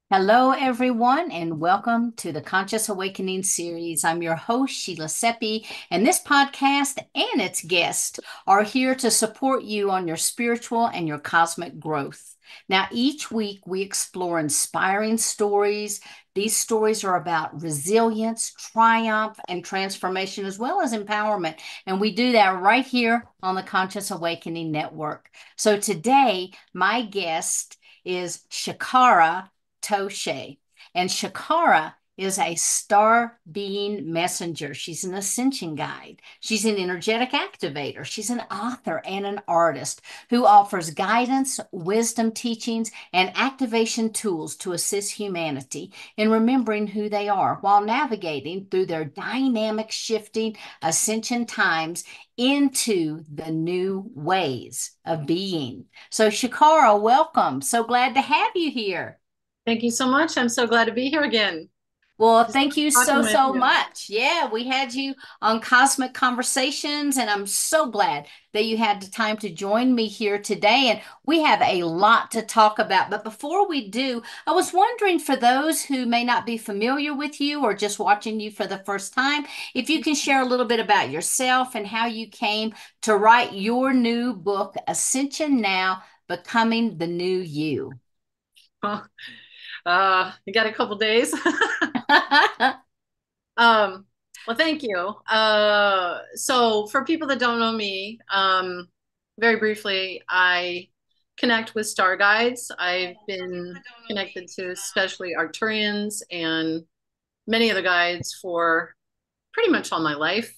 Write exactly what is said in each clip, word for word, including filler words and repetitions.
Hello, everyone, and welcome to the Conscious Awakening series. I'm your host, Sheila Seppi, and this podcast and its guests are here to support you on your spiritual and your cosmic growth. Now, each week we explore inspiring stories. These stories are about resilience, triumph, and transformation, as well as empowerment. And we do that right here on the Conscious Awakening Network. So today, my guest is Shakara Toshe. And Shakara is a star being messenger. She's an ascension guide. She's an energetic activator. She's an author and an artist who offers guidance, wisdom teachings, and activation tools to assist humanity in remembering who they are while navigating through their dynamic, shifting ascension times into the new ways of being. So, Shakara, welcome. So glad to have you here. Thank you so much. I'm so glad to be here again. Well, Just thank you talking so, with so you. much. Yeah, we had you on Cosmic Conversations, and I'm so glad that you had the time to join me here today. And we have a lot to talk about. But before we do, I was wondering for those who may not be familiar with you or just watching you for the first time, if you can share a little bit about yourself and how you came to write your new book, Ascension Now, Becoming the New You. Well, uh, you got a couple days. Um, well, thank you. Uh, so for people that don't know me, um, very briefly, I connect with star guides. I've been connected to especially Arcturians and many other guides for pretty much all my life.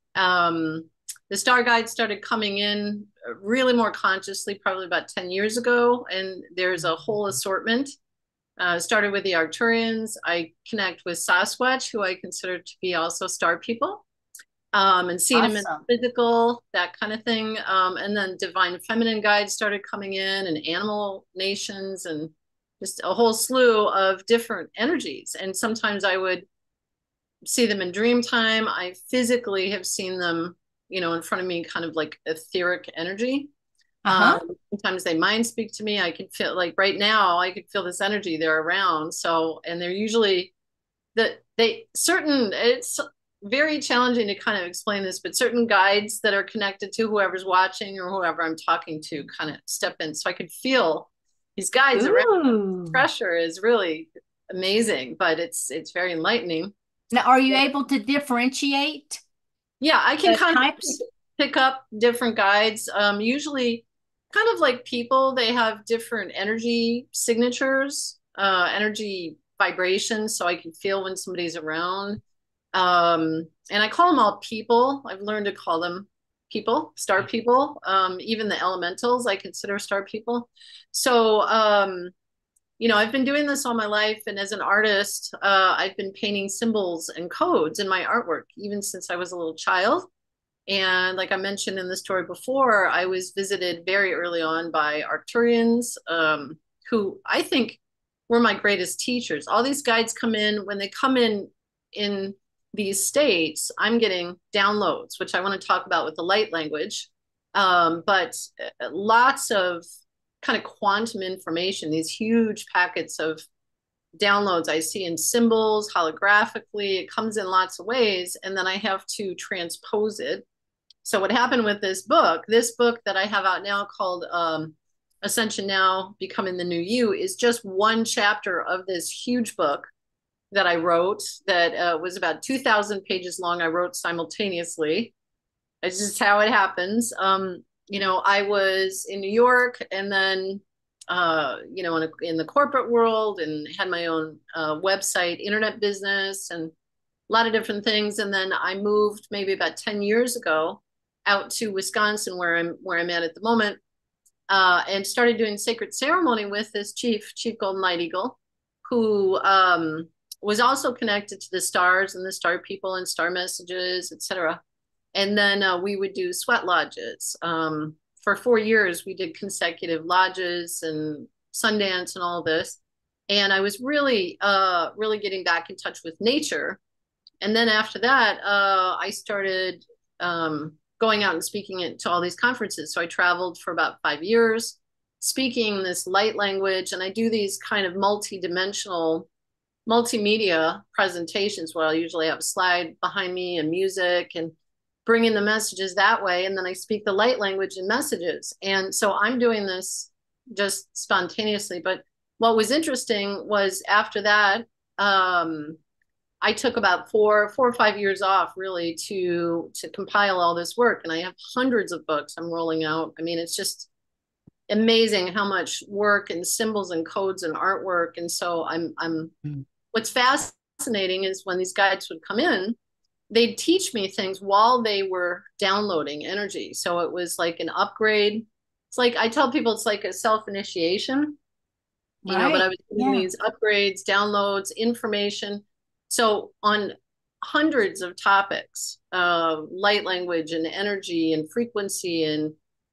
Um, the star guides started coming in really more consciously probably about ten years ago, and there's a whole assortment. Uh, started with the Arcturians. I connect with Sasquatch, who I consider to be also star people, um, and seeing them in Awesome. physical, that kind of thing. Um, and then divine feminine guides started coming in, and animal nations, and just a whole slew of different energies. And sometimes I would see them in dream time. I physically have seen them, you know, in front of me, kind of like etheric energy. Um, Uh-huh. sometimes they mind speak to me. I can feel like right now, I could feel this energy. They're around. So, and they're usually that they certain, it's very challenging to kind of explain this, but certain guides that are connected to whoever's watching or whoever I'm talking to kind of step in. So I could feel these guides around. Ooh. Pressure is really amazing, but it's it's very enlightening. Now, are you able to differentiate Yeah, I can the kind of types? pick up different guides. Um, usually, kind of like people, they have different energy signatures, uh, energy vibrations, so I can feel when somebody's around. Um, and I call them all people. I've learned to call them people, star people. Um, even the elementals, I consider star people. So, um, you know, I've been doing this all my life, and as an artist, uh, I've been painting symbols and codes in my artwork, even since I was a little child. And like I mentioned in the story before, I was visited very early on by Arcturians, um, who I think were my greatest teachers. All these guides come in, when they come in in these states, I'm getting downloads, which I want to talk about with the light language. Um, but uh, lots of kind of quantum information, these huge packets of downloads I see in symbols, holographically, it comes in lots of ways, and then I have to transpose it. So what happened with this book, this book that I have out now called um, Ascension Now, Becoming the New You, is just one chapter of this huge book that I wrote that uh, was about two thousand pages long. I wrote simultaneously. It's just how it happens. Um, you know, I was in New York, and then, uh, you know, in, a, in the corporate world, and had my own uh, website, internet business, and a lot of different things. And then I moved maybe about ten years ago out to Wisconsin, where I'm where I'm at at the moment, uh, and started doing sacred ceremony with this chief, Chief Golden Light Eagle, who um, was also connected to the stars and the star people and star messages, et cetera. And then uh, we would do sweat lodges. Um, for four years, we did consecutive lodges and Sundance and all of this. And I was really, uh, really getting back in touch with nature. And then after that, uh, I started um, going out and speaking at, to all these conferences. So I traveled for about five years, speaking this light language, and I do these kind of multi-dimensional multimedia presentations where I'll usually have a slide behind me and music and bring in the messages that way. And then I speak the light language and messages. And so I'm doing this just spontaneously. But what was interesting was after that, um, I took about four, four or five years off really to to compile all this work. And I have hundreds of books I'm rolling out. I mean, it's just amazing how much work and symbols and codes and artwork. And so I'm I'm mm. What's fascinating is when these guides would come in, they'd teach me things while they were downloading energy. So it was like an upgrade. It's like I tell people it's like a self-initiation, you right. know, but I was doing yeah. these upgrades, downloads, information. So on hundreds of topics, uh, light language and energy and frequency and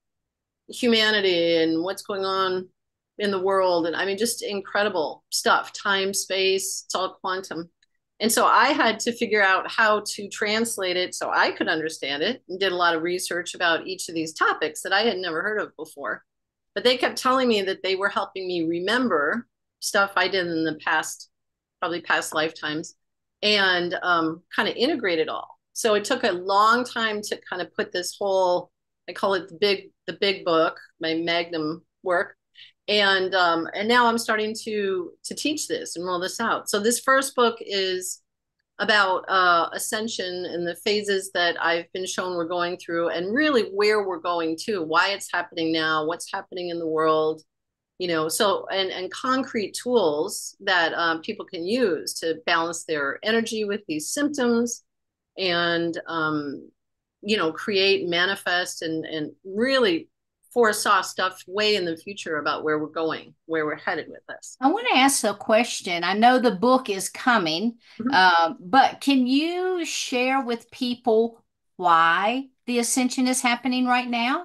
humanity and what's going on in the world. And I mean, just incredible stuff, time, space, it's all quantum. And so I had to figure out how to translate it so I could understand it, and did a lot of research about each of these topics that I had never heard of before. But they kept telling me that they were helping me remember stuff I did in the past, probably past lifetimes, and um, kind of integrate it all. So it took a long time to kind of put this whole, I call it the big, the big book, my magnum work. And um, and now I'm starting to to teach this and roll this out. So this first book is about uh, ascension and the phases that I've been shown we're going through, and really where we're going to, why it's happening now, what's happening in the world, you know. So and and concrete tools that um, people can use to balance their energy with these symptoms, and um, you know, create, manifest, and and really foresaw stuff way in the future about where we're going, where we're headed with this. I want to ask a question. I know the book is coming, mm-hmm. uh, but can you share with people why the ascension is happening right now?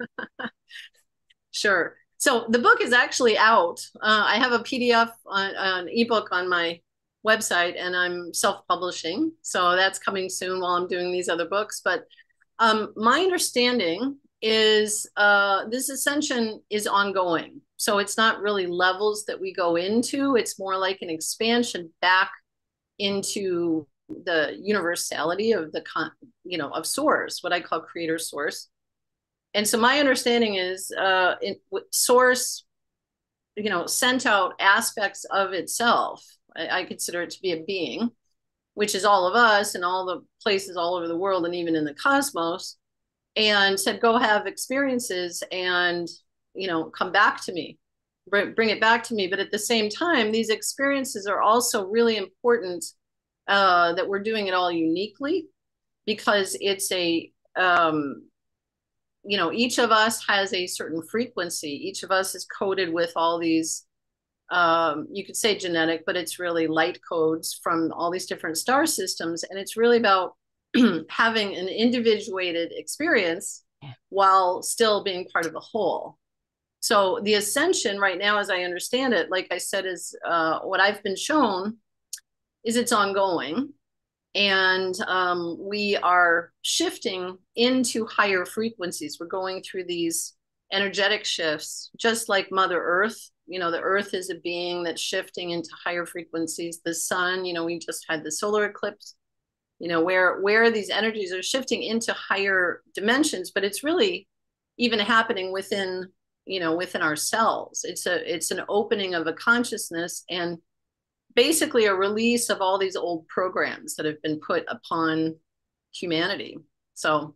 Sure. So the book is actually out. Uh, I have a P D F, on, an ebook on my website, and I'm self-publishing. So that's coming soon while I'm doing these other books. But um, my understanding is uh, this ascension is ongoing. So it's not really levels that we go into. It's more like an expansion back into the universality of the, con you know, of source, what I call creator source. And so my understanding is uh, in, source, you know, sent out aspects of itself. I, I consider it to be a being, which is all of us and all the places all over the world and even in the cosmos, and said, go have experiences and, you know, come back to me, bring, bring it back to me. But at the same time, these experiences are also really important, uh, that we're doing it all uniquely, because it's a, um, you know, each of us has a certain frequency. Each of us is coded with all these, um, you could say genetic, but it's really light codes from all these different star systems. And it's really about having an individuated experience while still being part of a whole. So the ascension right now, as I understand it, like I said, is uh, what I've been shown is it's ongoing. And um, we are shifting into higher frequencies. We're going through these energetic shifts, just like Mother Earth. You know, the Earth is a being that's shifting into higher frequencies. The sun, you know, we just had the solar eclipse. You know, where where these energies are shifting into higher dimensions, but it's really even happening within, you know, within ourselves. It's a it's an opening of a consciousness, and basically a release of all these old programs that have been put upon humanity. So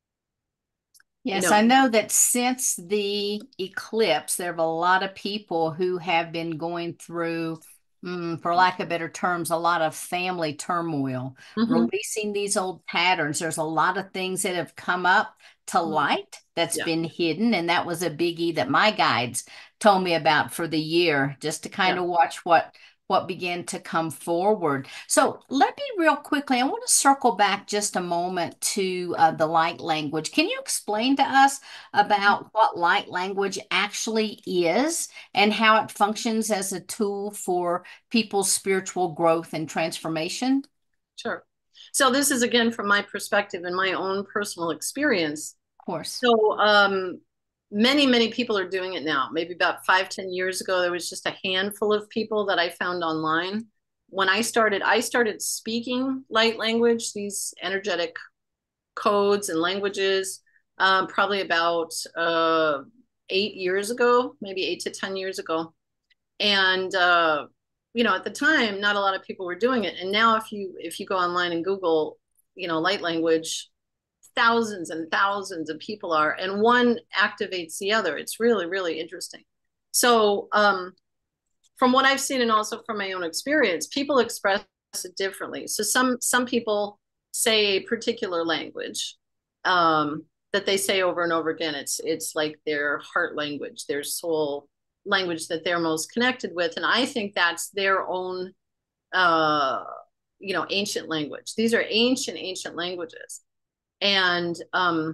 yes, you know, I know that since the eclipse, there are a lot of people who have been going through, Mm, for lack of better terms, a lot of family turmoil, mm-hmm. releasing these old patterns. There's a lot of things that have come up to light that's yeah. been hidden. And that was a biggie that my guides told me about for the year, just to kind yeah. of watch what what began to come forward. So let me real quickly, I want to circle back just a moment to uh, the light language. Can you explain to us about what light language actually is and how it functions as a tool for people's spiritual growth and transformation? Sure. So this is, again, from my perspective and my own personal experience. Of course. So um, many, many people are doing it now. Maybe about five, ten years ago, there was just a handful of people that I found online. When I started, I started speaking light language, these energetic codes and languages, um, probably about uh, eight years ago, maybe eight to ten years ago. And, uh, you know, at the time, not a lot of people were doing it. And now if you, if you go online and Google, you know, light language, thousands and thousands of people are, and one activates the other. It's really, really interesting. So um, from what I've seen and also from my own experience, people express it differently. So some, some people say a particular language um, that they say over and over again. It's, it's like their heart language, their soul language that they're most connected with. And I think that's their own, uh, you know, ancient language. These are ancient, ancient languages. And um,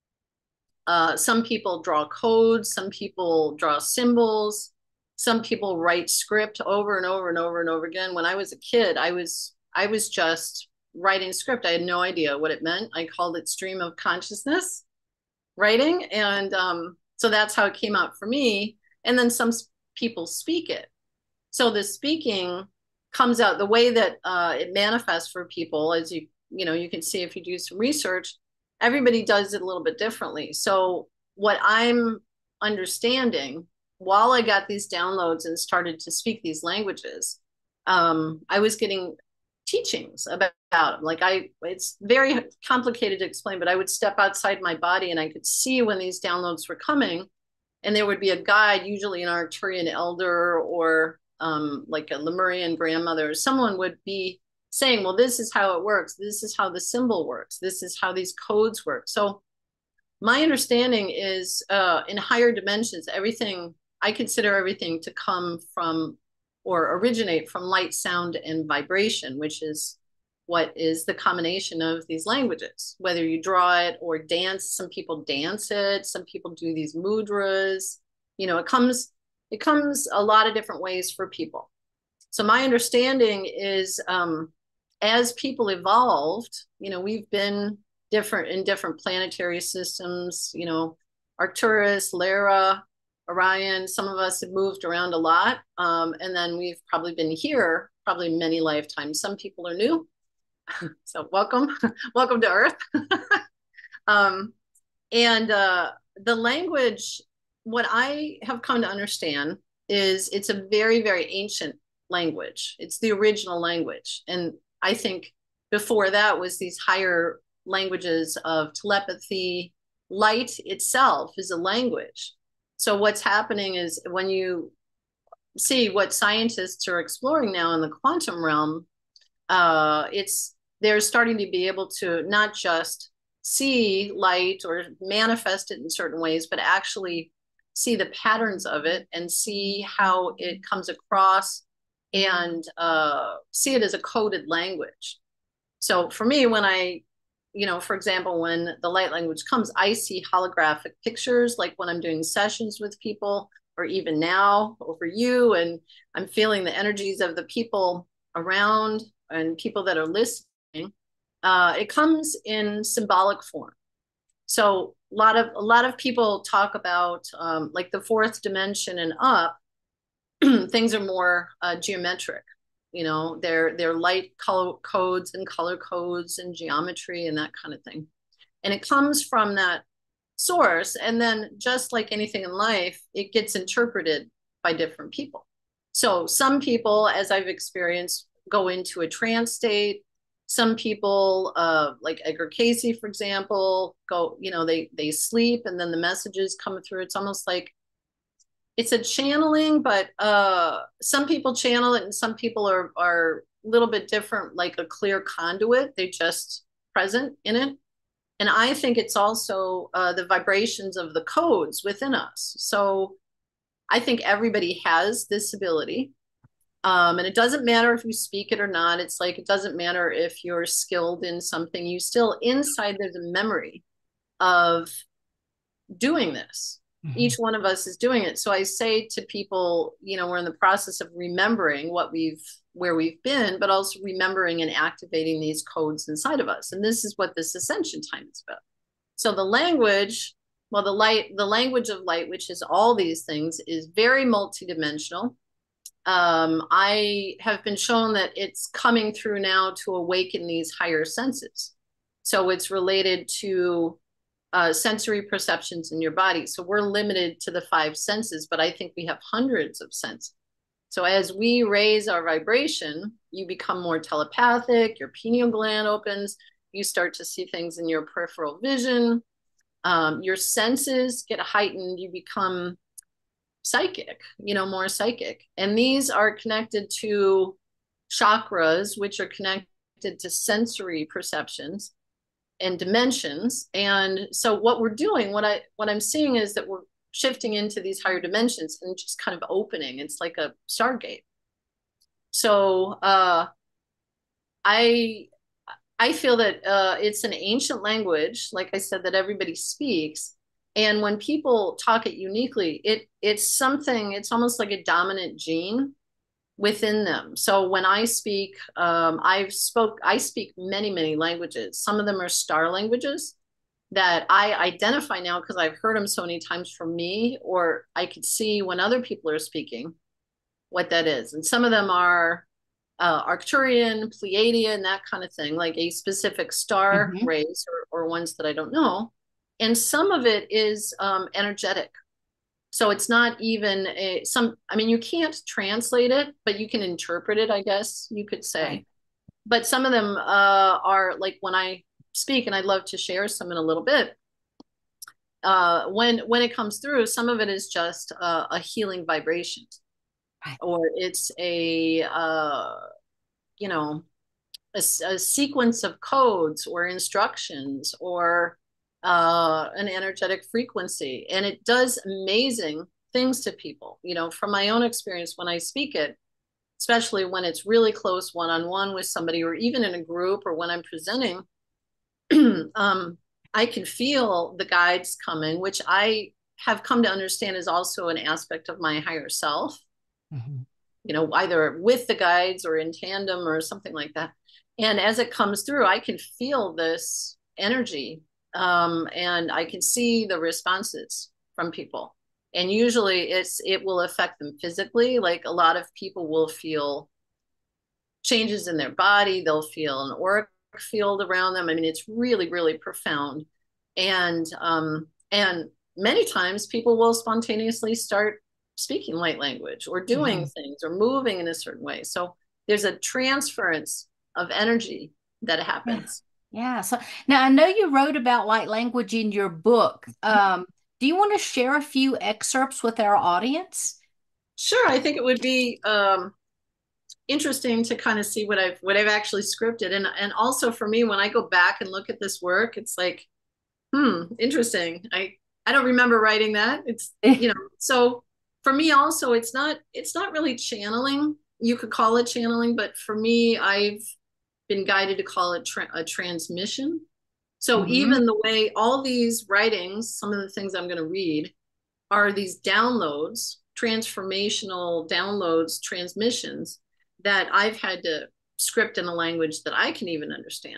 uh, some people draw codes, some people draw symbols, some people write script over and over and over and over again. When I was a kid, I was I was just writing script. I had no idea what it meant. I called it stream of consciousness writing. And um, so that's how it came out for me. And then some people speak it. So the speaking comes out the way that uh, it manifests for people, as you you know, you can see if you do some research, everybody does it a little bit differently. So what I'm understanding while I got these downloads and started to speak these languages, um, I was getting teachings about them. Like I, it's very complicated to explain, but I would step outside my body and I could see when these downloads were coming, and there would be a guide, usually an Arcturian elder or um, like a Lemurian grandmother. Someone would be saying, well, this is how it works. This is how the symbol works. This is how these codes work. So my understanding is uh, in higher dimensions, everything, I consider everything to come from or originate from light, sound, and vibration, which is what is the combination of these languages. Whether you draw it or dance, some people dance it, some people do these mudras, you know, it comes, it comes a lot of different ways for people. So my understanding is um, as people evolved, you know, we've been different in different planetary systems, you know, Arcturus, Lyra, Orion, some of us have moved around a lot. Um, and then we've probably been here probably many lifetimes. Some people are new. So welcome, welcome to Earth. um, and uh, the language, what I have come to understand is it's a very, very ancient language. It's the original language. And I think before that was these higher languages of telepathy. Light itself is a language. So what's happening is when you see what scientists are exploring now in the quantum realm, uh, it's they're starting to be able to not just see light or manifest it in certain ways, but actually see the patterns of it and see how it comes across and uh, see it as a coded language. So for me, when I, you know, for example, when the light language comes, I see holographic pictures, like when I'm doing sessions with people, or even now over you, and I'm feeling the energies of the people around and people that are listening. Uh, it comes in symbolic form. So a lot of a lot of people talk about um, like the fourth dimension and up. Things are more uh, geometric. You know, they're they're light color codes and color codes and geometry and that kind of thing. And it comes from that source. And then just like anything in life, it gets interpreted by different people. So some people, as I've experienced, go into a trance state. Some people, uh, like Edgar Cayce, for example, go, you know, they they sleep and then the messages come through. It's almost like it's a channeling, but uh, some people channel it and some people are, are a little bit different, like a clear conduit. They're just present in it. And I think it's also uh, the vibrations of the codes within us. So I think everybody has this ability. Um, and it doesn't matter if you speak it or not. It's like, it doesn't matter if you're skilled in something. You still, inside there's a memory of doing this. Mm-hmm. Each one of us is doing it. So I say to people, you know, we're in the process of remembering what we've, where we've been, but also remembering and activating these codes inside of us. And this is what this ascension time is about. So the language Well, the light, the language of light, which is all these things, is very multidimensional. Um, I have been shown that it's coming through now to awaken these higher senses. So it's related to uh, sensory perceptions in your body. So we're limited to the five senses, but I think we have hundreds of senses. So as we raise our vibration, you become more telepathic, your pineal gland opens, you start to see things in your peripheral vision, um, your senses get heightened, you become psychic, you know, more psychic. And these are connected to chakras, which are connected to sensory perceptions and dimensions. And so what we're doing, what I what I'm seeing is that we're shifting into these higher dimensions and just kind of opening. It's like a stargate. So uh I I feel that uh it's an ancient language, like I said, that everybody speaks. And when people talk it uniquely, it it's something, it's almost like a dominant gene within them. So when I speak, um, I've spoke, I speak many, many languages. Some of them are star languages that I identify now because I've heard them so many times from me, or I could see when other people are speaking what that is. And some of them are uh, Arcturian, Pleiadian, that kind of thing, like a specific star Mm-hmm. race or, or ones that I don't know. And some of it is um, energetic. So it's not even a, some, I mean, you can't translate it, but you can interpret it, I guess you could say. Right. But some of them uh, are like when I speak, and I'd love to share some in a little bit. Uh, when when it comes through, some of it is just uh, a healing vibration, Right. or it's a uh, you know a, a sequence of codes or instructions, or uh, an energetic frequency, and it does amazing things to people. You know, from my own experience, when I speak it, especially when it's really close one-on-one with somebody, or even in a group, or when I'm presenting, um, I can feel the guides coming, which I have come to understand is also an aspect of my higher self, Mm-hmm. you know, either with the guides or in tandem or something like that. And as it comes through, I can feel this energy, um, and I can see the responses from people. And usually it's it will affect them physically. Like a lot of people will feel changes in their body, they'll feel an auric field around them. I mean, it's really, really profound. And um, and many times people will spontaneously start speaking light language or doing Mm-hmm. things or moving in a certain way. So there's a transference of energy that Yeah. happens. Yeah. So now I know you wrote about light language in your book. Um, do you want to share a few excerpts with our audience? Sure, I think it would be um, interesting to kind of see what I've what I've actually scripted, and and also for me when I go back and look at this work, it's like, hmm, interesting. I I don't remember writing that. It's, you know, so for me also it's not it's not really channeling. You could call it channeling, but for me I've been guided to call it tra- a transmission. So Mm-hmm. even the way all these writings, some of the things I'm going to read are these downloads, transformational downloads, transmissions that I've had to script in a language that I can even understand.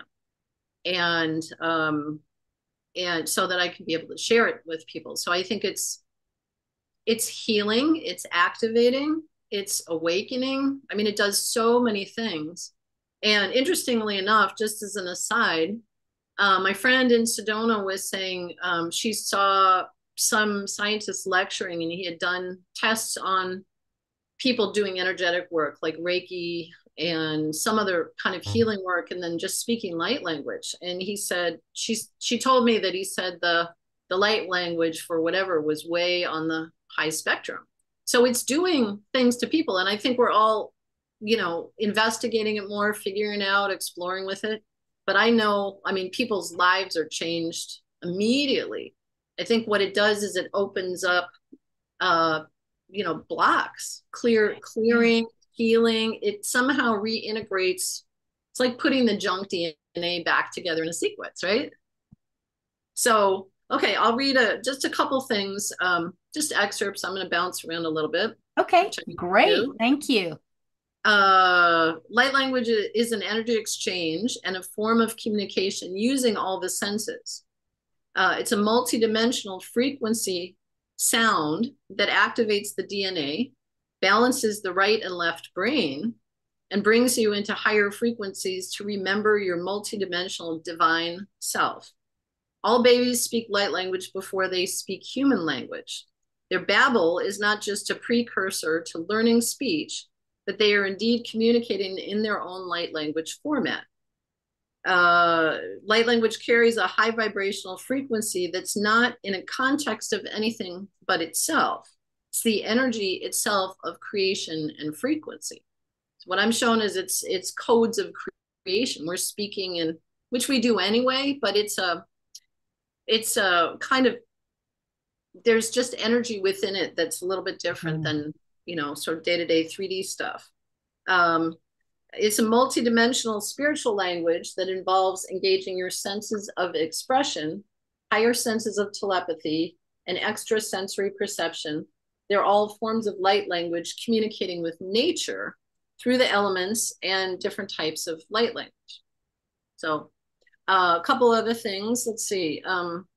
And um, and so that I can be able to share it with people. So I think it's it's healing, it's activating, it's awakening. I mean, it does so many things. And interestingly enough, just as an aside, uh, my friend in Sedona was saying um, she saw some scientist lecturing, and he had done tests on people doing energetic work like Reiki and some other kind of healing work, and then just speaking light language. And he said, she's she told me that he said the the light language for whatever was way on the high spectrum. So it's doing things to people. And I think we're all, you know, investigating it more, figuring out, exploring with it. But I know, I mean, people's lives are changed immediately. I think what it does is it opens up uh, you know, blocks, clear, Yeah. clearing, healing. It somehow reintegrates. It's like putting the junk D N A back together in a sequence, right? So, okay, I'll read a, just a couple things, um, just excerpts. I'm going to bounce around a little bit, Okay. which I Great. do. Thank you. Uh, light language is an energy exchange and a form of communication using all the senses. Uh, it's a multidimensional frequency sound that activates the D N A, balances the right and left brain, and brings you into higher frequencies to remember your multidimensional divine self. All babies speak light language before they speak human language. Their babble is not just a precursor to learning speech, but they are indeed communicating in their own light language format. Uh, light language carries a high vibrational frequency that's not in a context of anything but itself. It's the energy itself of creation and frequency. So what I'm showing is it's it's codes of creation. We're speaking in, which we do anyway, but it's a it's a kind of, there's just energy within it that's a little bit different mm. than, you know, sort of day-to-day three D stuff. Um, It's a multidimensional spiritual language that involves engaging your senses of expression, higher senses of telepathy, and extrasensory perception. They're all forms of light language communicating with nature through the elements and different types of light language. So uh, a couple other things. Let's see. Um,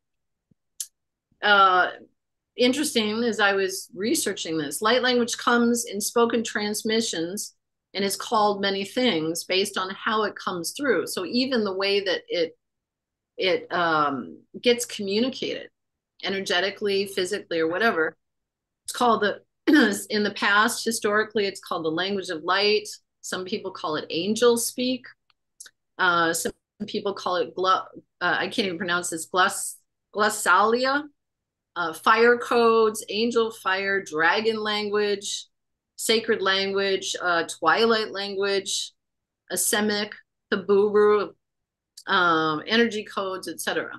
uh, interesting, as I was researching this, light language comes in spoken transmissions and is called many things based on how it comes through. So even the way that it it um, gets communicated energetically, physically, or whatever, it's called the, in the past, historically, it's called the language of light. Some people call it angel speak. Uh, some people call it, uh, I can't even pronounce this, gloss, glossalia, uh, fire codes, angel fire, dragon language, sacred language, uh, twilight language, Asemic, Taburu, um, energy codes, et cetera.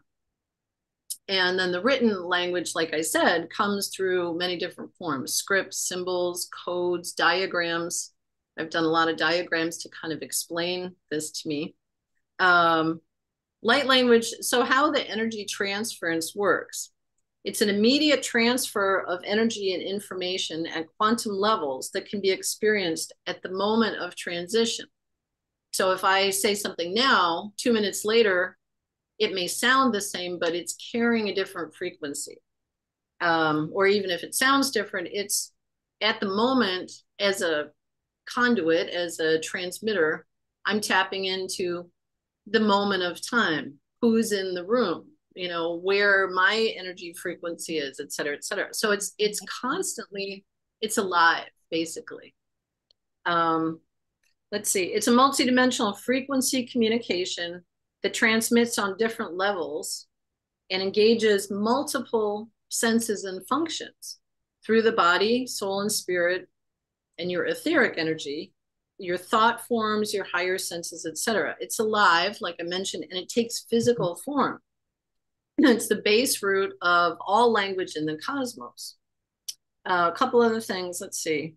And then the written language, like I said, comes through many different forms: scripts, symbols, codes, diagrams. I've done a lot of diagrams to kind of explain this to me. Um, light language, so how the energy transference works. It's an immediate transfer of energy and information at quantum levels that can be experienced at the moment of transition. So if I say something now, two minutes later, it may sound the same, but it's carrying a different frequency. Um, or even if it sounds different, it's at the moment, as a conduit, as a transmitter, I'm tapping into the moment of time, who's in the room, you know, where my energy frequency is, et cetera, et cetera. So it's, it's constantly, it's alive, basically. Um, let's see, it's a multidimensional frequency communication that transmits on different levels and engages multiple senses and functions through the body, soul, and spirit, and your etheric energy, your thought forms, your higher senses, et cetera. It's alive, like I mentioned, and it takes physical form. It's the base root of all language in the cosmos. Uh, a couple other things, let's see.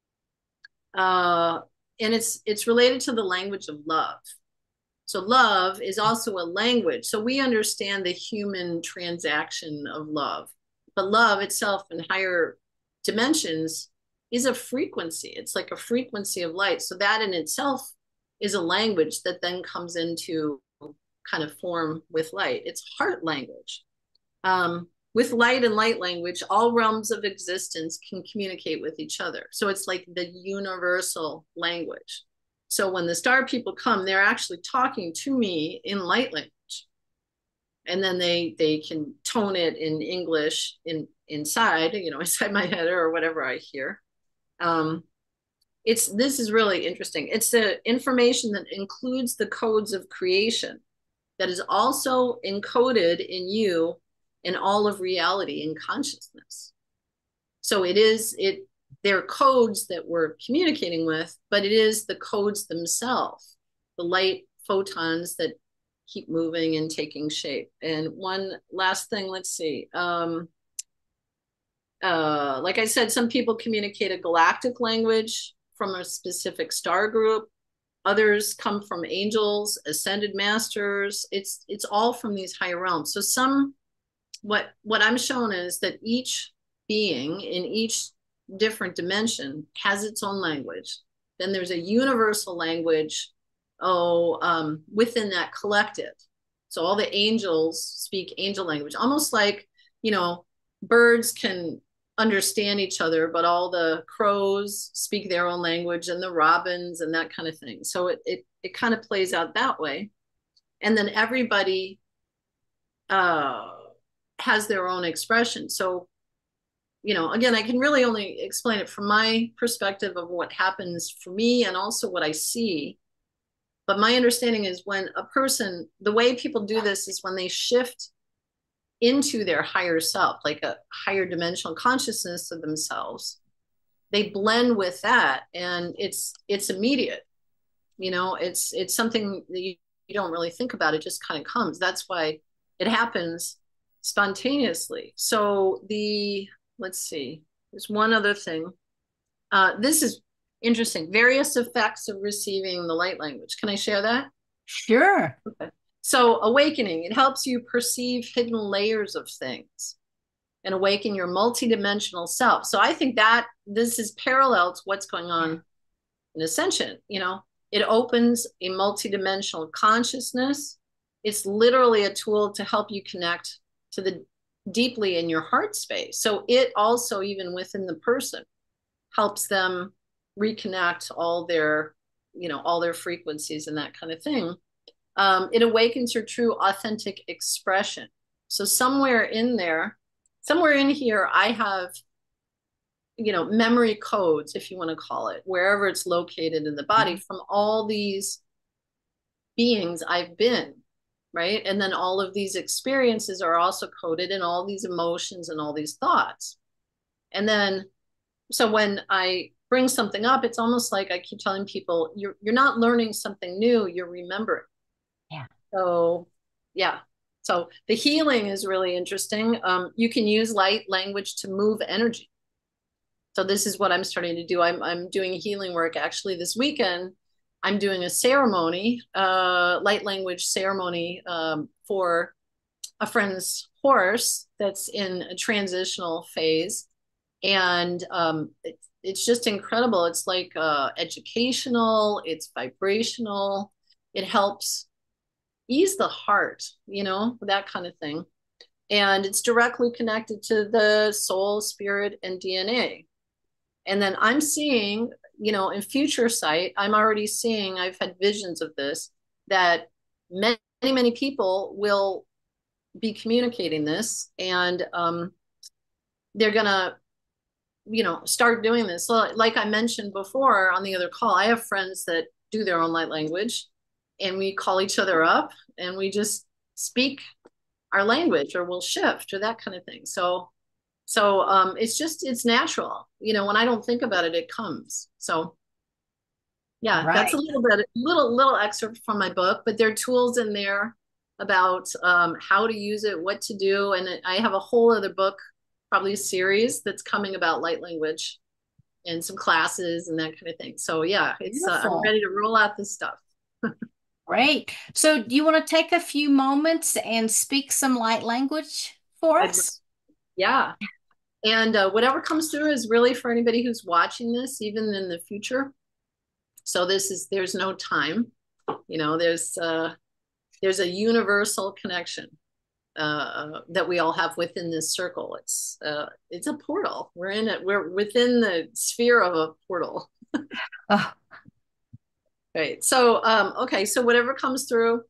Uh, and it's it's related to the language of love. So love is also a language. So we understand the human transaction of love, but love itself in higher dimensions is a frequency. It's like a frequency of light. So that in itself is a language that then comes into kind of form with light. It's heart language. Um, with light and light language, all realms of existence can communicate with each other. So it's like the universal language. So when the star people come, they're actually talking to me in light language. And then they they can tone it in English in inside, you know, inside my head or whatever I hear. Um, it's this is really interesting. It's the information that includes the codes of creation that is also encoded in you in all of reality and consciousness. So it is it they're codes that we're communicating with, but it is the codes themselves, the light photons that keep moving and taking shape. And one last thing, let's see. Um, uh, like I said, some people communicate a galactic language from a specific star group. Others come from angels, ascended masters. It's it's all from these higher realms. So some, what what I'm shown is that each being in each different dimension has its own language. Then there's a universal language, oh, um, within that collective. So all the angels speak angel language, almost like, you know, birds can understand each other, but all the crows speak their own language and the robins and that kind of thing. So it it, it kind of plays out that way. And then everybody uh, has their own expression. So, you know, again, I can really only explain it from my perspective of what happens for me and also what I see. But my understanding is when a person, the way people do this is when they shift into their higher self, like a higher dimensional consciousness of themselves, they blend with that, and it's it's immediate. You know, it's it's something that you, you don't really think about. It just kind of comes. That's why it happens spontaneously. So the let's see, there's one other thing. Uh, this is interesting. Various effects of receiving the light language. Can I share that? Sure. Okay. So awakening, it helps you perceive hidden layers of things and awaken your multidimensional self. So I think that this is parallel to what's going on in ascension. You know, it opens a multidimensional consciousness. It's literally a tool to help you connect to the deeply in your heart space. So it also, even within the person, helps them reconnect all their, you know, all their frequencies and that kind of thing. Um, it awakens your true authentic expression. So somewhere in there, somewhere in here, I have, you know, memory codes, if you want to call it, wherever it's located in the body, mm-hmm. from all these beings I've been, right? And then all of these experiences are also coded in all these emotions and all these thoughts. And then, so when I bring something up, it's almost like I keep telling people, you're you're not learning something new, you're remembering. Yeah. So, yeah. So the healing is really interesting. Um, you can use light language to move energy. So this is what I'm starting to do. I'm I'm doing healing work actually this weekend. I'm doing a ceremony, uh, light language ceremony um, for a friend's horse that's in a transitional phase. And um, it, it's just incredible. It's like uh, educational, it's vibrational, it helps ease the heart, you know, that kind of thing. And it's directly connected to the soul, spirit, and D N A. And then I'm seeing, you know, in future sight, I'm already seeing, I've had visions of this, that many, many people will be communicating this, and um, they're going to, you know, start doing this. So like I mentioned before on the other call, I have friends that do their own light language, and we call each other up and we just speak our language, or we'll shift, or that kind of thing. So, so um, it's just, it's natural. You know, when I don't think about it, it comes. So yeah, right. That's a little bit, little, little excerpt from my book, but there are tools in there about um, how to use it, what to do. And I have a whole other book, probably a series that's coming about light language and some classes and that kind of thing. So yeah, it's uh, I'm ready to roll out this stuff. Great. So do you want to take a few moments and speak some light language for us? Yeah. And uh, whatever comes through is really for anybody who's watching this, even in the future. So this is, there's no time, you know, there's, uh, there's a universal connection uh, that we all have within this circle. It's, uh, it's a portal. We're in it. We're within the sphere of a portal. Oh. Right. So, um, okay. So whatever comes through,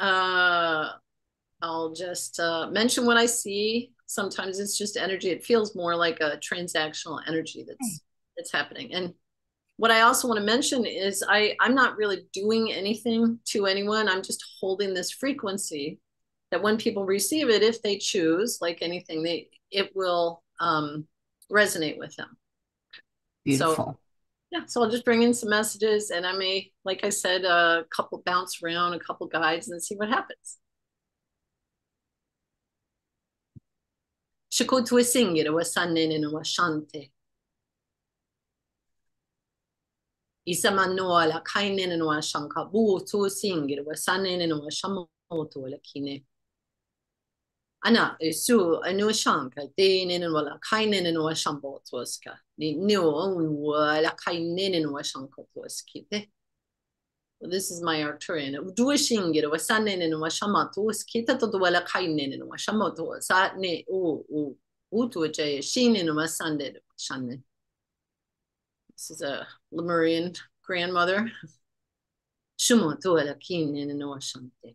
uh, I'll just uh, mention what I see. Sometimes it's just energy. It feels more like a transactional energy that's, that's happening. And what I also want to mention is I, I'm not really doing anything to anyone. I'm just holding this frequency that when people receive it, if they choose, like anything, they it will um, resonate with them. Beautiful. So, yeah, so I'll just bring in some messages, and I may, like I said, a couple bounce around, a couple guides, and see what happens. Shikutwe singere wa sanene wa shante. Isamanoa la kainene no shanka bu to singere wa sanene no shamoto la kine. Ana su anu shanka de nene wala kainene no shambo toska. Ni no wala kainene no shanka toskite. This is my Arcturian. Duishingir was sanin and was shamatu, skita to dwella kainin and was shamoto, satne, oo, oo, utu jay, sheen and was sunday, shanne. This is a Lemurian grandmother. Shumoto la kin and was shante.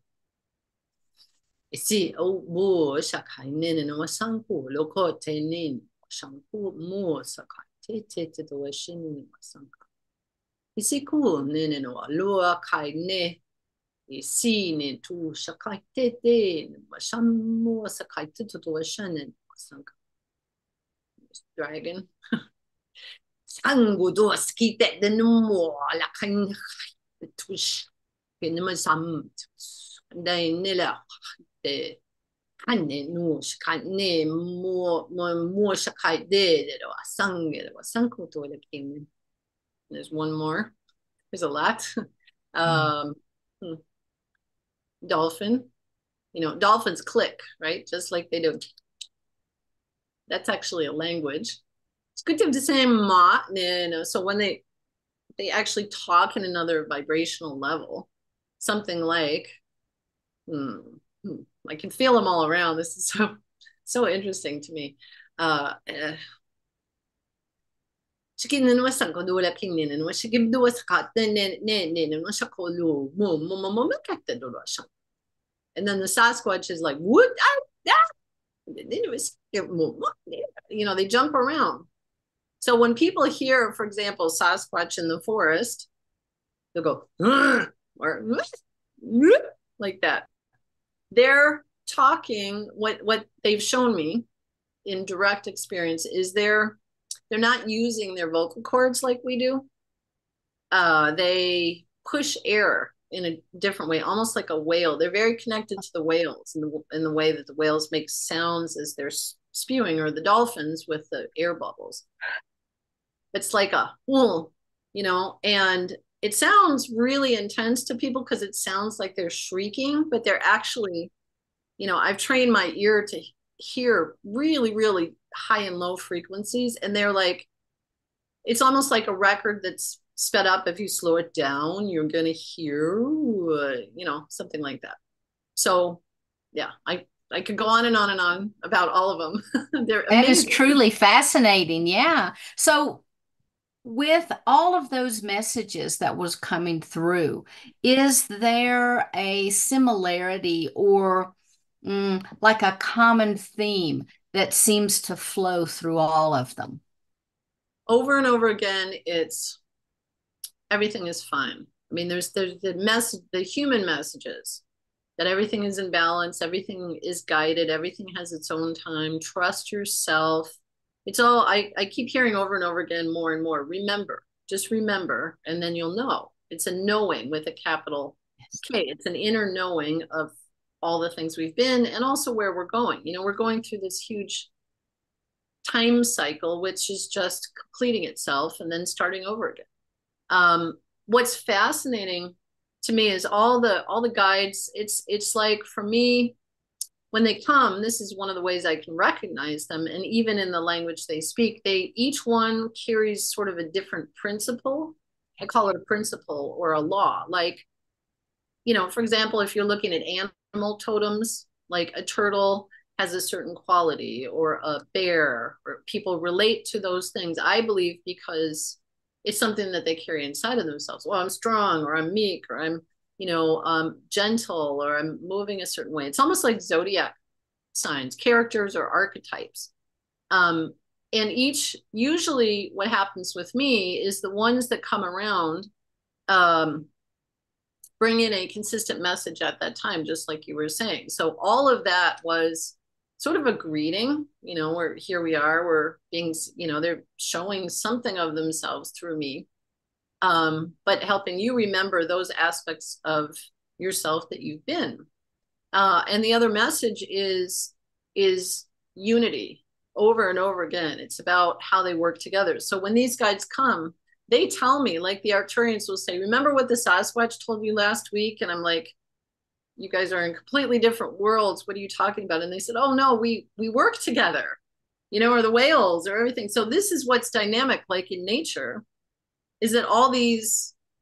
See, oh, bo shakainin and was sanku, loco tenin, shanku, mo sakai, te te to a shin and was sanka. Isi ku nene no lua kai ne isi ne tu shakai te te shamu sakai te to shanen sanka dragon sangu do skite de no mo la kan tush ke ne sam dai ne la de kan ne no shakai ne mo mo mo shakai de de sange de sanku to la king. There's one more. There's a lot. um, hmm. Dolphin. You know, dolphins click, right? Just like they do. That's actually a language. It's good to have the same ma. You know, so when they they actually talk in another vibrational level, something like, hmm, hmm, I can feel them all around. This is so so interesting to me. Uh, uh and then the Sasquatch is like, what? You know, they jump around. So when people hear, for example, Sasquatch in the forest, they'll go, or like that. They're talking, what, what they've shown me in direct experience is they're they're not using their vocal cords like we do. Uh, they push air in a different way, almost like a whale. They're very connected to the whales in the, in the way that the whales make sounds as they're spewing, or the dolphins with the air bubbles. It's like a, you know, and it sounds really intense to people because it sounds like they're shrieking, but they're actually, you know, I've trained my ear to hear really, really high and low frequencies, and they're like, it's almost like a record that's sped up. If you slow it down, you're gonna hear, uh, you know, something like that. So yeah, I I could go on and on and on about all of them. They're That is amazing. truly fascinating. Yeah. So with all of those messages that was coming through, is there a similarity or mm, like a common theme that seems to flow through all of them? Over and over again, it's everything is fine. I mean, there's there's the message, the human messages that everything is in balance, everything is guided, everything has its own time. Trust yourself. It's all I, I keep hearing over and over again, more and more. Remember, just remember, and then you'll know. It's a knowing with a capital K. It's an inner knowing of all the things we've been and also where we're going. You know, we're going through this huge time cycle, which is just completing itself and then starting over again. Um, what's fascinating to me is all the all the guides. It's it's like, for me, when they come, this is one of the ways I can recognize them. And even in the language they speak, they each one carries sort of a different principle. I call it a principle or a law. Like, you know, for example, if you're looking at animal totems, like a turtle has a certain quality, or a bear, or people relate to those things, I believe, because it's something that they carry inside of themselves. Well, I'm strong, or I'm meek, or I'm, you know, um, gentle, or I'm moving a certain way. It's almost like zodiac signs, characters, or archetypes. Um, and each, usually what happens with me is the ones that come around um, bring in a consistent message at that time, just like you were saying. So all of that was sort of a greeting, you know, where here we are, we're being, you know, they're showing something of themselves through me, um, but helping you remember those aspects of yourself that you've been. Uh, and the other message is, is unity over and over again. It's about how they work together. So when these guides come, they tell me, like the Arcturians will say, remember what the Sasquatch told you last week? And I'm like, you guys are in completely different worlds. What are you talking about? And they said, oh no, we we work together, you know, or the whales or everything. So this is what's dynamic, like in nature, is that all these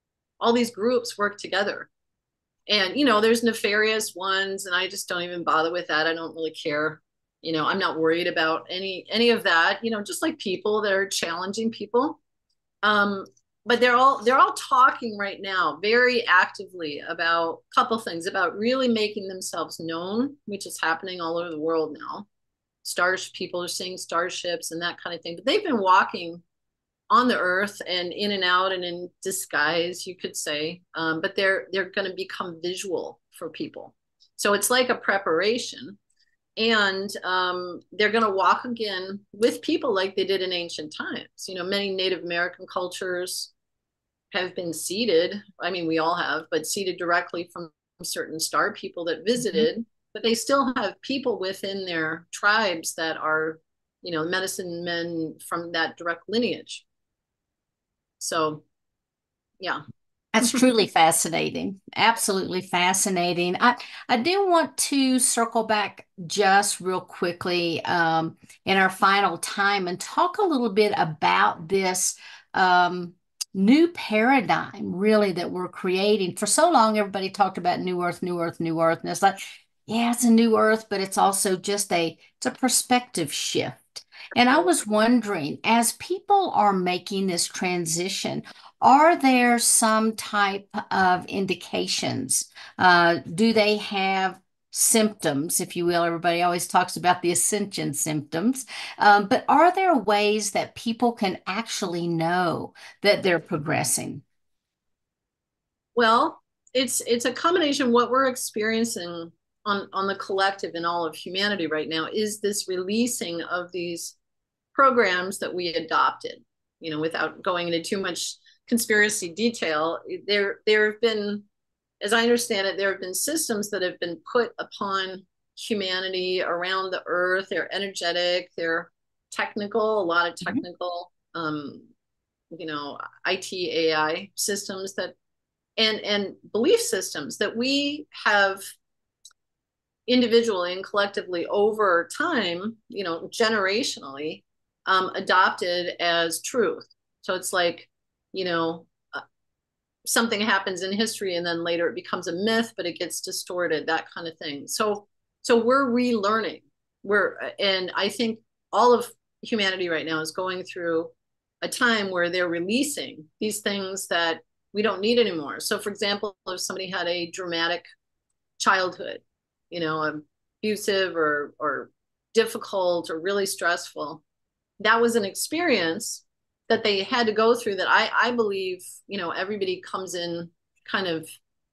all these groups work together. And, you know, there's nefarious ones, and I just don't even bother with that. I don't really care. You know, I'm not worried about any any of that, you know, just like people that are challenging people. Um, but they're all they're all talking right now very actively about a couple things, about really making themselves known, which is happening all over the world now. Stars, people are seeing starships and that kind of thing. But they've been walking on the earth and in and out and in disguise, you could say. Um, but they're they're going to become visual for people. So it's like a preparation. And um, they're going to walk again with people like they did in ancient times. You know, many Native American cultures have been seeded. I mean, we all have, but seeded directly from certain star people that visited. Mm-hmm. But they still have people within their tribes that are, you know, medicine men from that direct lineage. So, yeah. That's truly fascinating. Absolutely fascinating. I, I do want to circle back just real quickly um, in our final time and talk a little bit about this um, new paradigm, really, that we're creating. For so long, everybody talked about New Earth, New Earth, New Earth. And it's like, yeah, it's a new Earth, but it's also just a, it's a perspective shift. And I was wondering, as people are making this transition, are there some type of indications? Uh, do they have symptoms, if you will? Everybody always talks about the ascension symptoms. Um, but are there ways that people can actually know that they're progressing? Well, it's it's a combination. What we're experiencing on, on the collective in all of humanity right now is this releasing of these programs that we adopted, you know, without going into too much conspiracy detail. There, there have been, as I understand it, there have been systems that have been put upon humanity around the earth. They're energetic, they're technical, a lot of technical, mm-hmm. um, you know, I T, A I systems that, and, and belief systems that we have individually and collectively over time, you know, generationally, um, adopted as truth. So it's like, you know, uh, something happens in history and then later it becomes a myth, but it gets distorted, that kind of thing. So, so we're relearning. We're, and I think all of humanity right now is going through a time where they're releasing these things that we don't need anymore. So, for example, if somebody had a dramatic childhood, you know, abusive or or difficult or really stressful, that was an experience that they had to go through that I, I believe, you know, everybody comes in kind of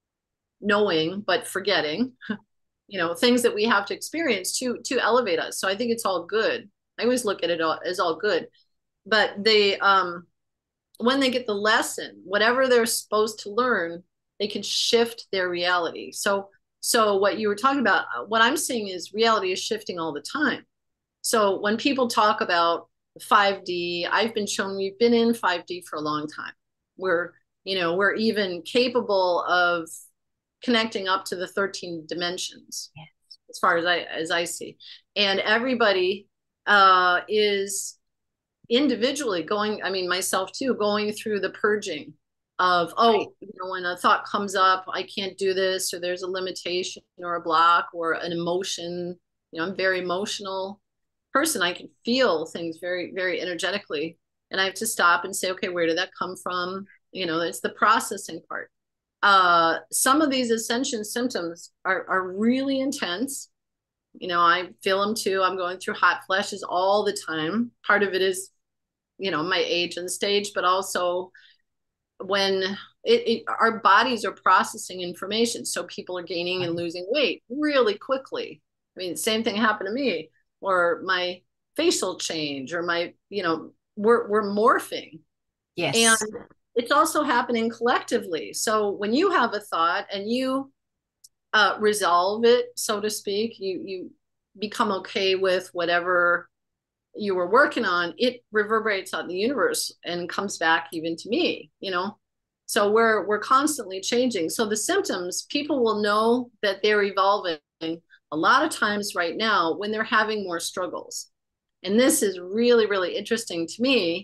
knowing, but forgetting, you know, things that we have to experience to, to elevate us. So I think it's all good. I always look at it all, as all good, but they, um, when they get the lesson, whatever they're supposed to learn, they can shift their reality. So, so what you were talking about, what I'm seeing is reality is shifting all the time. So when people talk about five D, I've been shown we've been in five D for a long time. We're, you know, we're even capable of connecting up to the thirteen dimensions, yes, as far as I as I see. And everybody uh, is individually going, I mean, myself too, going through the purging of, oh, right, you know, when a thought comes up, I can't do this, or there's a limitation or a block or an emotion. You know, I'm very emotional person. I can feel things very, very energetically. And I have to stop and say, okay, where did that come from? You know, it's the processing part. Uh, some of these ascension symptoms are, are really intense. You know, I feel them too. I'm going through hot flashes all the time. Part of it is, you know, my age and stage, but also when it, it, our bodies are processing information. So people are gaining and losing weight really quickly. I mean, same thing happened to me, or my facial change, or my, you know, we're, we're morphing. Yes. And it's also happening collectively. So when you have a thought and you uh, resolve it, so to speak, you, you become okay with whatever you were working on, it reverberates out in the universe and comes back even to me, you know? So we're, we're constantly changing. So the symptoms, people will know that they're evolving a lot of times right now when they're having more struggles. And this is really, really interesting to me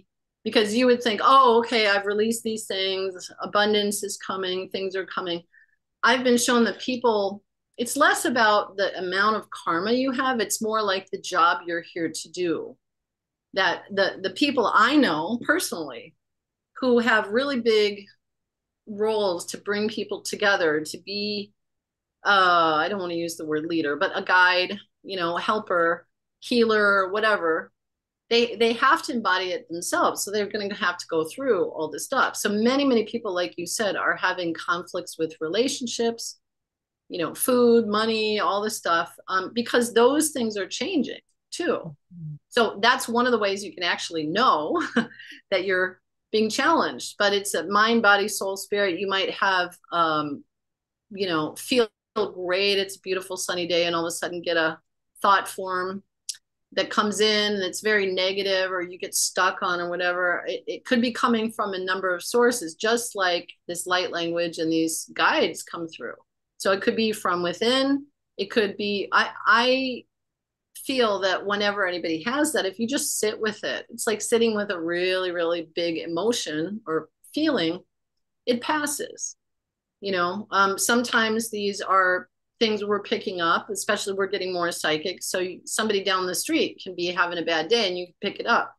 because you would think, oh, okay, I've released these things, abundance is coming, things are coming. I've been shown that people, it's less about the amount of karma you have, it's more like the job you're here to do. That the the people I know personally who have really big roles to bring people together, to be uh I don't want to use the word leader, but a guide, you know, helper, healer, whatever, they they have to embody it themselves, so they're going to have to go through all this stuff. So many many people, like you said, are having conflicts with relationships, you know, food, money, all this stuff, um, because those things are changing too. So that's one of the ways you can actually know that you're being challenged. But it's a mind, body, soul, spirit. You might have um you know, feel great, it's a beautiful sunny day, and all of a sudden get a thought form that comes in and it's very negative, or you get stuck on or whatever. It, it could be coming from a number of sources, just like this light language and these guides come through. So it could be from within. It could be, I, I feel that whenever anybody has that, if you just sit with it, it's like sitting with a really, really big emotion or feeling, it passes. You know, um, sometimes these are things we're picking up, especially we're getting more psychic. So you, somebody down the street can be having a bad day and you can pick it up.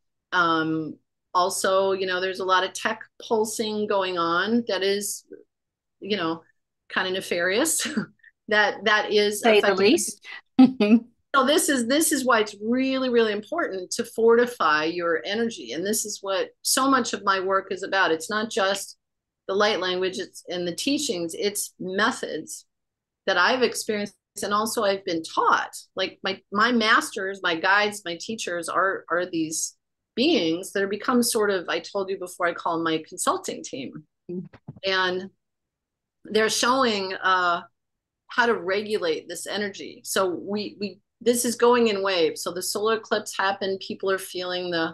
Um, also, you know, there's a lot of tech pulsing going on that is, you know, kind of nefarious. that that is Say the least. So this is this is why it's really, really important to fortify your energy. And this is what so much of my work is about. It's not just the light language, it's and the teachings, it's methods that I've experienced and also I've been taught. Like my my masters, my guides, my teachers are are these beings that have become sort of, I told you before, I call them my consulting team. And they're showing uh how to regulate this energy. So we we this is going in waves. So the solar eclipse happened, people are feeling the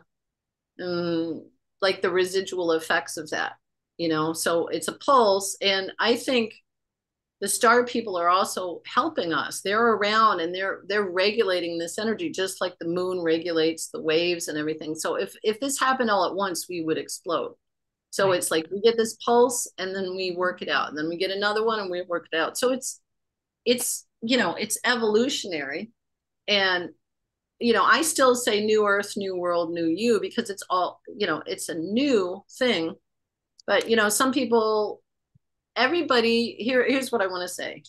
um, like the residual effects of that, you know. So it's a pulse, and I think the star people are also helping us. They're around and they're they're regulating this energy just like the moon regulates the waves and everything. So if if this happened all at once, we would explode. So right. It's like we get this pulse and then we work it out, and then we get another one and we work it out. So it's it's you know, it's evolutionary. And you know, I still say new earth, new world, new you, because it's all, you know, it's a new thing. But you know, some people, everybody here, here's what I want to say.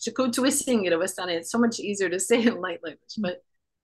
It's so much easier to say in light language, but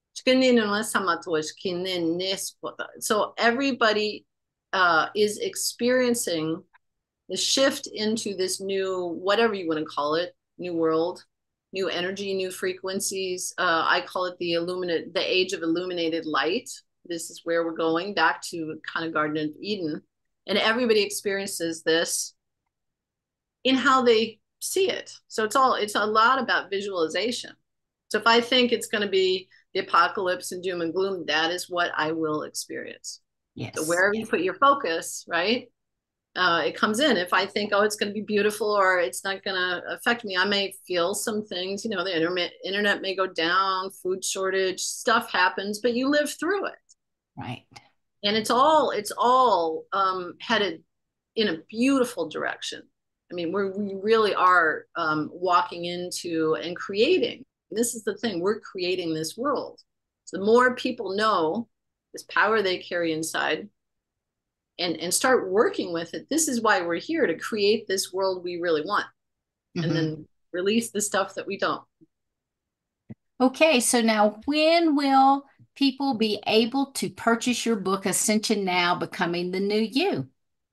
so everybody uh, is experiencing the shift into this new, whatever you want to call it, new world, new energy, new frequencies. Uh, I call it the illuminate, the age of illuminated light. This is where we're going back to kind of Garden of Eden, and everybody experiences this in how they see it. So it's all, it's a lot about visualization. So if I think it's going to be the apocalypse and doom and gloom, that is what I will experience. Yes. So wherever yes. you put your focus, right? Uh, it comes in. If I think, oh, it's going to be beautiful or it's not going to affect me, I may feel some things, you know, the internet, internet may go down, food shortage, stuff happens, but you live through it. Right. And it's all, it's all um, headed in a beautiful direction. I mean, we're, we really are um, walking into and creating. This is the thing, we're creating this world. So the more people know this power they carry inside and, and start working with it, this is why we're here, to create this world we really want. Mm-hmm. And then release the stuff that we don't. Okay, so now when will people be able to purchase your book, Ascension Now, Becoming the New You?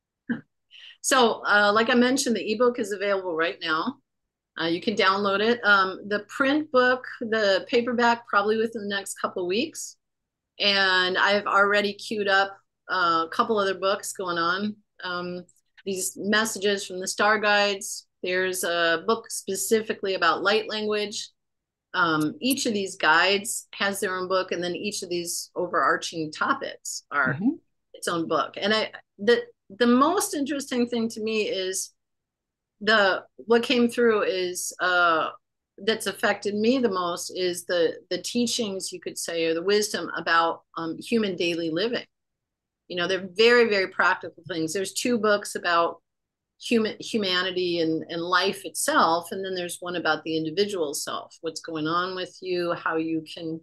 So uh, like I mentioned, the ebook is available right now. Uh, you can download it. Um, the print book, the paperback, probably within the next couple of weeks. And I've already queued up uh, a couple other books going on. Um, these messages from the star guides. There's a book specifically about light language. Um, each of these guides has their own book, and then each of these overarching topics are mm-hmm. its own book. And I, the the most interesting thing to me is the what came through is uh, that's affected me the most is the the teachings, you could say, or the wisdom about um, human daily living. You know, they're very, very practical things. There's two books about human humanity and, and life itself. And then there's one about the individual self, what's going on with you, how you can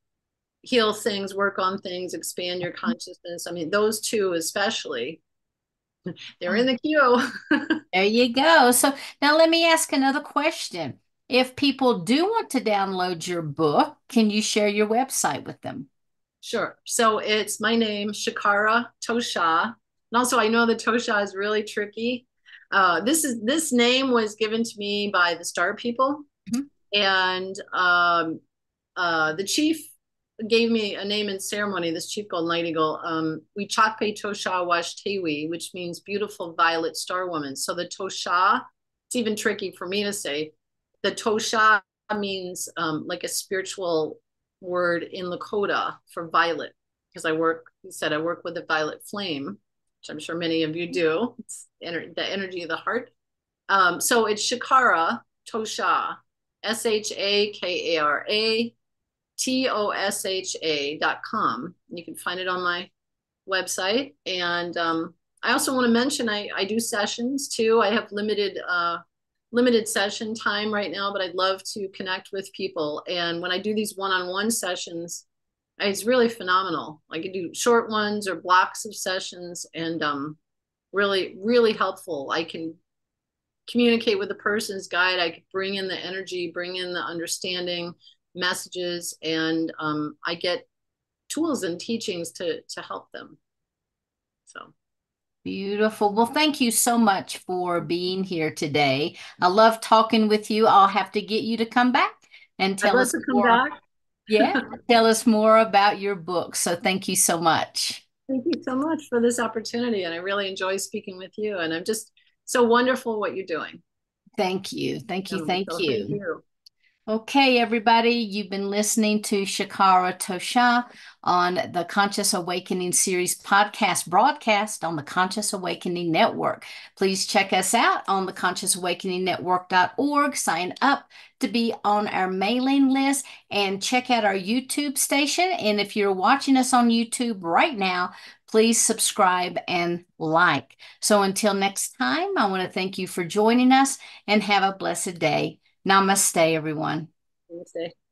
heal things, work on things, expand your consciousness. I mean, those two especially, they're in the queue. There you go. So now let me ask another question. If people do want to download your book, can you share your website with them? Sure. So it's my name, Shakara Tosha. And also I know the Tosha is really tricky. Uh, this is this name was given to me by the Star People. Mhm. And um, uh, the chief gave me a name in ceremony, this chief called Night Eagle, um, Wichakpe Tosha Washtewi, which means beautiful violet star woman. So the Tosha, it's even tricky for me to say. The Tosha means um, like a spiritual word in Lakota for violet, because I work, he said, I work with the violet flame, which I'm sure many of you do. It's ener- the energy of the heart. Um, so it's Shakara Tosha, S H A K A R A T O S H A dot com. You can find it on my website. And um, I also want to mention I, I do sessions too. I have limited uh, limited session time right now, but I'd love to connect with people. And when I do these one-on-one sessions, it's really phenomenal. I can do short ones or blocks of sessions, and um, really, really helpful. I can communicate with the person's guide. I could bring in the energy, bring in the understanding, messages, and um, I get tools and teachings to to help them. So Beautiful. Well, thank you so much for being here today. I love talking with you. I'll have to get you to come back and I'd tell love us to come more. back. Yeah, tell us more about your book. So thank you so much. Thank you so much for this opportunity, and I really enjoy speaking with you. And I'm just so wonderful what you're doing. Thank you. Thank you. Um, Thank so thank you. you. Okay, everybody, you've been listening to Shakara Tosha on the Conscious Awakening Series podcast broadcast on the Conscious Awakening Network. Please check us out on the conscious awakening network dot org. Sign up to be on our mailing list and check out our YouTube station. And if you're watching us on YouTube right now, please subscribe and like. So until next time, I want to thank you for joining us and have a blessed day. Namaste, everyone. Namaste.